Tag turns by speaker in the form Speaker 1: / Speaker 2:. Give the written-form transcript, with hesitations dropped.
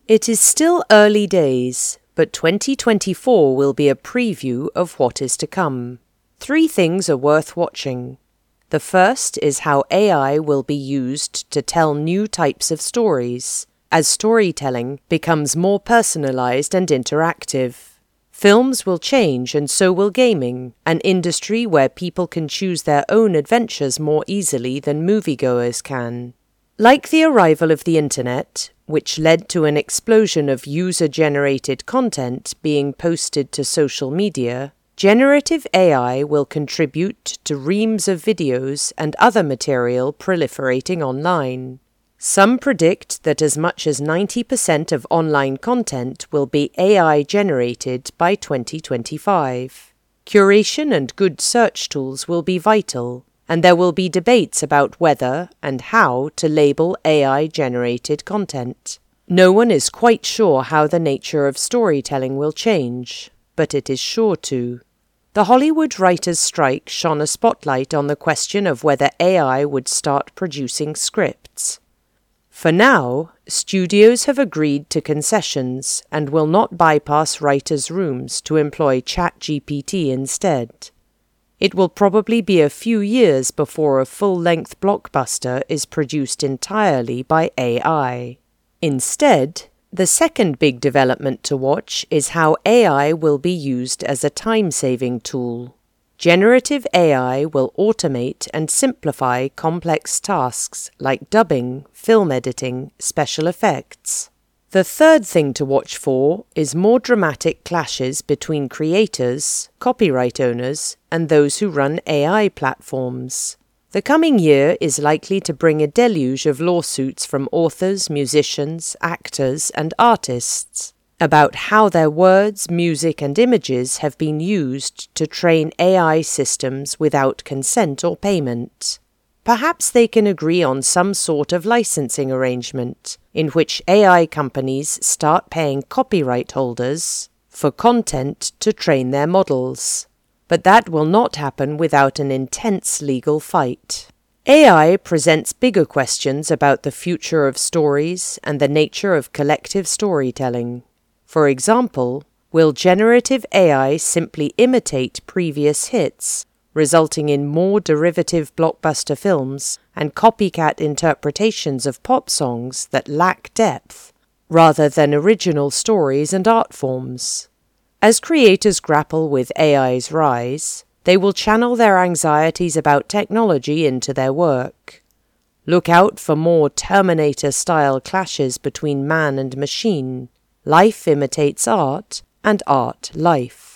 Speaker 1: It is still early days, but 2024 will be a preview of what is to come. 3 things are worth watching. The first is how AI will be used to tell new types of stories, as storytelling becomes more personalized and interactive. Films will change and so will gaming, an industry where people can choose their own adventures more easily than moviegoers can. Like the arrival of the internet, which led to an explosion of user-generated content being posted to social media, generative AI will contribute to reams of videos and other material proliferating online. Some predict that as much as 90% of online content will be AI-generated by 2025. Curation and good search tools will be vital, and there will be debates about whether and how to label AI-generated content. No one is quite sure how the nature of storytelling will change, but it is sure to. The Hollywood writers' strike shone a spotlight on the question of whether AI would start producing scripts. For now, studios have agreed to concessions and will not bypass writers' rooms to employ ChatGPT instead. It will probably be a few years before a full-length blockbuster is produced entirely by AI. Instead, the second big development to watch is how AI will be used as a time-saving tool. Generative AI will automate and simplify complex tasks like dubbing, film editing, special effects. The third thing to watch for is more dramatic clashes between creators, copyright owners, and those who run AI platforms. The coming year is likely to bring a deluge of lawsuits from authors, musicians, actors, and artists about how their words, music, and images have been used to train AI systems without consent or payment. Perhaps they can agree on some sort of licensing arrangement in which AI companies start paying copyright holders for content to train their models. But that will not happen without an intense legal fight. AI presents bigger questions about the future of stories and the nature of collective storytelling. For example, will generative AI simply imitate previous hits, resulting in more derivative blockbuster films and copycat interpretations of pop songs that lack depth, rather than original stories and art forms? As creators grapple with AI's rise, they will channel their anxieties about technology into their work. Look out for more Terminator-style clashes between man and machine. Life imitates art, and art life.